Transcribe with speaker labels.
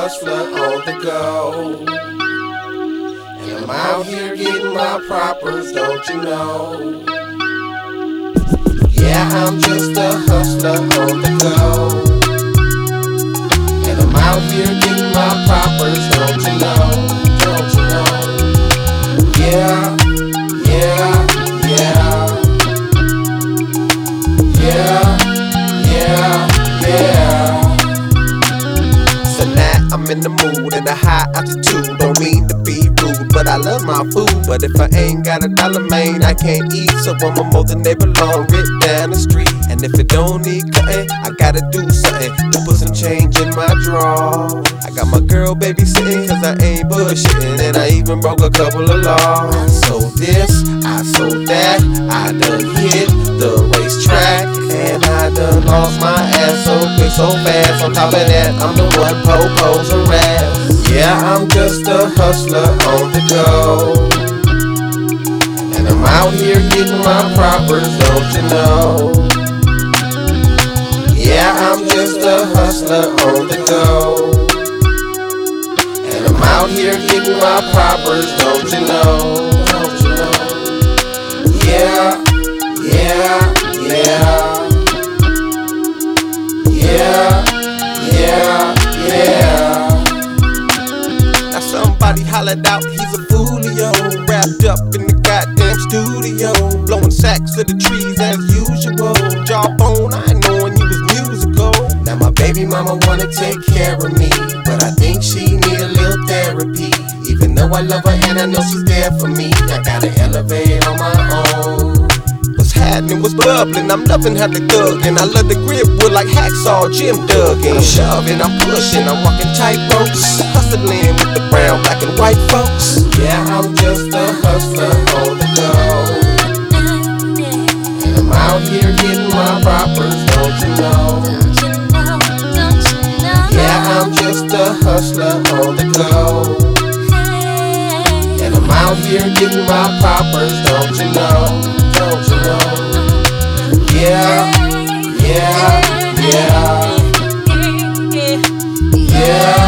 Speaker 1: hustler on the go. And I'm out here getting my propers, don't you know? Yeah, I'm just a hustler on the go. And I'm out here getting my propers, don't you know? Don't you know? Yeah, yeah, yeah. Yeah, yeah, yeah. So now I'm in the mood and a high altitude. Don't mean to be rude, but I love my food. But if I ain't got a dollar, man, I can't eat. So I'm a more than they belong, right down the street. And if it don't need cutting, I gotta do something to put some change in my draw. I got my girl babysitting, cause I ain't bullshitting. And I even broke a couple of laws. I sold this, I sold that, I done hit the racetrack, and I done lost my ass so quick, so fast. On top of that, I'm the one po-po's harass. Yeah, I'm just a hustler on the go. And I'm out here getting my propers, don't you know? Yeah, I'm just a hustler on the go. And I'm out here getting my propers, don't you know? Don't you know? Yeah, yeah, yeah. Yeah, yeah, yeah. Now somebody hollered out, he's a foolio. Wrapped up in the goddamn studio, blowing sacks of the trees as usual. Jawbone, I knowin' you was musical. Now my baby mama wanna take care of me, but I think she need a little therapy. Even though I love her and I know she's there for me, I gotta elevate on my own. Happening, what's bubbling, I'm loving how they thuggin'. I love the grip wood like hacksaw, Jim Duggan. I'm shoving, I'm pushing, I'm walking tight ropes, hustling with the brown, black and white folks. Yeah, I'm just a hustler on the go. And I'm out here getting my propers, don't you know? Yeah, I'm just a hustler on the go. And I'm out here getting my propers, don't you know? Don't you know? Yeah, yeah, yeah. Yeah.